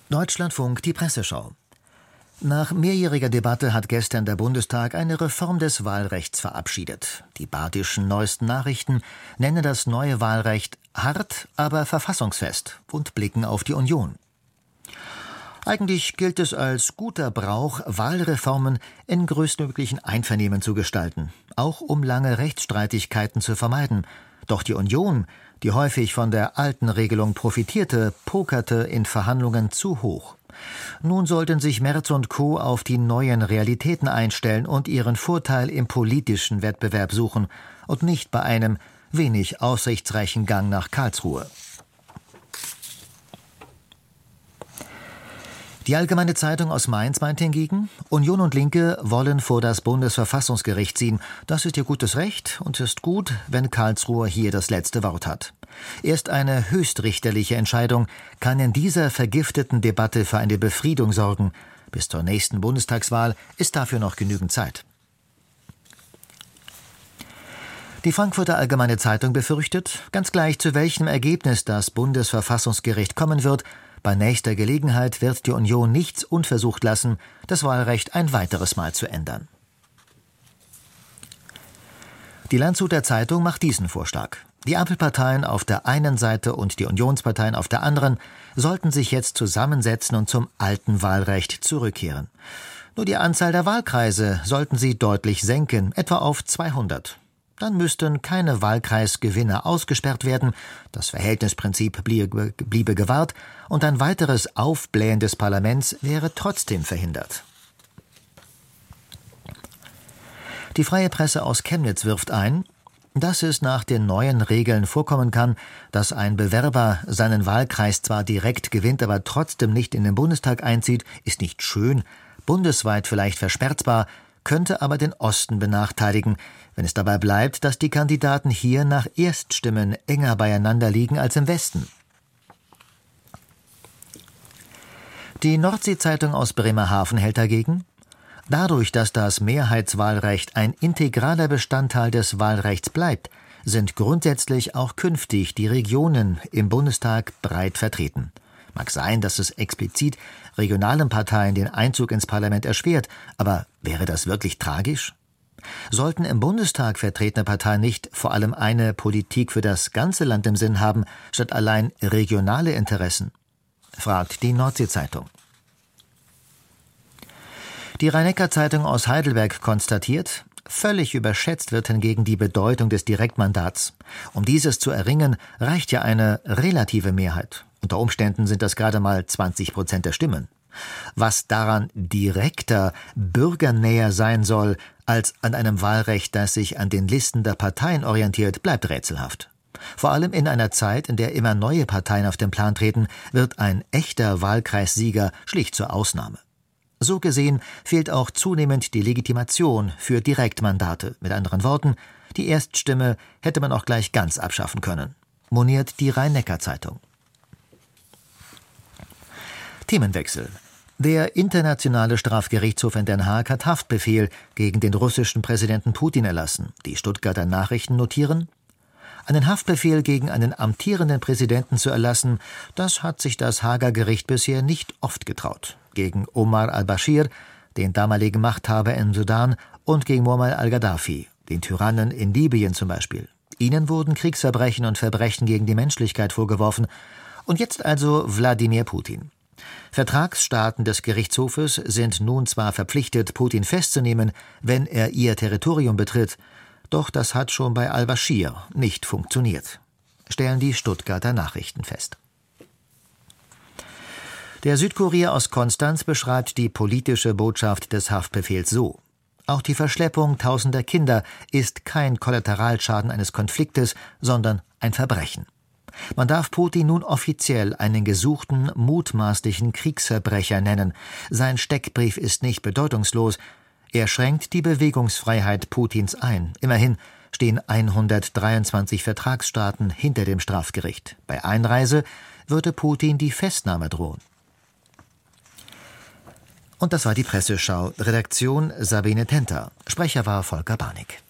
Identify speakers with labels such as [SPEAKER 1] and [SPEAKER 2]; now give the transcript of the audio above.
[SPEAKER 1] Deutschlandfunk, die Presseschau. Nach mehrjähriger Debatte hat gestern der Bundestag eine Reform des Wahlrechts verabschiedet. Die badischen neuesten Nachrichten nennen das neue Wahlrecht hart, aber verfassungsfest und blicken auf die Union. Eigentlich gilt es als guter Brauch, Wahlreformen in größtmöglichen Einvernehmen zu gestalten, auch um lange Rechtsstreitigkeiten zu vermeiden. Doch die Union, die häufig von der alten Regelung profitierte, pokerte in Verhandlungen zu hoch. Nun sollten sich Merz und Co. auf die neuen Realitäten einstellen und ihren Vorteil im politischen Wettbewerb suchen und nicht bei einem wenig aussichtsreichen Gang nach Karlsruhe. Die Allgemeine Zeitung aus Mainz meint hingegen, Union und Linke wollen vor das Bundesverfassungsgericht ziehen. Das ist ihr gutes Recht und ist gut, wenn Karlsruhe hier das letzte Wort hat. Erst eine höchstrichterliche Entscheidung kann in dieser vergifteten Debatte für eine Befriedung sorgen. Bis zur nächsten Bundestagswahl ist dafür noch genügend Zeit. Die Frankfurter Allgemeine Zeitung befürchtet, ganz gleich zu welchem Ergebnis das Bundesverfassungsgericht kommen wird, bei nächster Gelegenheit wird die Union nichts unversucht lassen, das Wahlrecht ein weiteres Mal zu ändern. Die Landshuter Zeitung macht diesen Vorschlag. Die Ampelparteien auf der einen Seite und die Unionsparteien auf der anderen sollten sich jetzt zusammensetzen und zum alten Wahlrecht zurückkehren. Nur die Anzahl der Wahlkreise sollten sie deutlich senken, etwa auf 200. Dann müssten keine Wahlkreisgewinner ausgesperrt werden, das Verhältnisprinzip bliebe gewahrt und ein weiteres Aufblähen des Parlaments wäre trotzdem verhindert. Die Freie Presse aus Chemnitz wirft ein, dass es nach den neuen Regeln vorkommen kann, dass ein Bewerber seinen Wahlkreis zwar direkt gewinnt, aber trotzdem nicht in den Bundestag einzieht, ist nicht schön, bundesweit vielleicht versperrbar, könnte aber den Osten benachteiligen, wenn es dabei bleibt, dass die Kandidaten hier nach Erststimmen enger beieinander liegen als im Westen. Die Nordsee-Zeitung aus Bremerhaven hält dagegen: Dadurch, dass das Mehrheitswahlrecht ein integraler Bestandteil des Wahlrechts bleibt, sind grundsätzlich auch künftig die Regionen im Bundestag breit vertreten. Mag sein, dass es explizit regionalen Parteien den Einzug ins Parlament erschwert, aber wäre das wirklich tragisch? Sollten im Bundestag vertretene Parteien nicht vor allem eine Politik für das ganze Land im Sinn haben, statt allein regionale Interessen? Fragt die Nordsee-Zeitung. Die Rhein-Neckar-Zeitung aus Heidelberg konstatiert, völlig überschätzt wird hingegen die Bedeutung des Direktmandats. Um dieses zu erringen, reicht ja eine relative Mehrheit. Unter Umständen sind das gerade mal 20% der Stimmen. Was daran direkter, bürgernäher sein soll, als an einem Wahlrecht, das sich an den Listen der Parteien orientiert, bleibt rätselhaft. Vor allem in einer Zeit, in der immer neue Parteien auf den Plan treten, wird ein echter Wahlkreissieger schlicht zur Ausnahme. So gesehen fehlt auch zunehmend die Legitimation für Direktmandate. Mit anderen Worten, die Erststimme hätte man auch gleich ganz abschaffen können, moniert die Rhein-Neckar-Zeitung. Themenwechsel. Der Internationale Strafgerichtshof in Den Haag hat Haftbefehl gegen den russischen Präsidenten Putin erlassen. Die Stuttgarter Nachrichten notieren: Einen Haftbefehl gegen einen amtierenden Präsidenten zu erlassen, das hat sich das Haager Gericht bisher nicht oft getraut. Gegen Omar al-Bashir, den damaligen Machthaber im Sudan, und gegen Muammar al-Gaddafi, den Tyrannen in Libyen zum Beispiel. Ihnen wurden Kriegsverbrechen und Verbrechen gegen die Menschlichkeit vorgeworfen. Und jetzt also Wladimir Putin. Vertragsstaaten des Gerichtshofes sind nun zwar verpflichtet, Putin festzunehmen, wenn er ihr Territorium betritt, doch das hat schon bei al-Bashir nicht funktioniert, stellen die Stuttgarter Nachrichten fest. Der Südkurier aus Konstanz beschreibt die politische Botschaft des Haftbefehls so: Auch die Verschleppung tausender Kinder ist kein Kollateralschaden eines Konfliktes, sondern ein Verbrechen. Man darf Putin nun offiziell einen gesuchten, mutmaßlichen Kriegsverbrecher nennen. Sein Steckbrief ist nicht bedeutungslos. Er schränkt die Bewegungsfreiheit Putins ein. Immerhin stehen 123 Vertragsstaaten hinter dem Strafgericht. Bei Einreise würde Putin die Festnahme drohen. Und das war die Presseschau. Redaktion Sabine Tenter. Sprecher war Volker Barnig.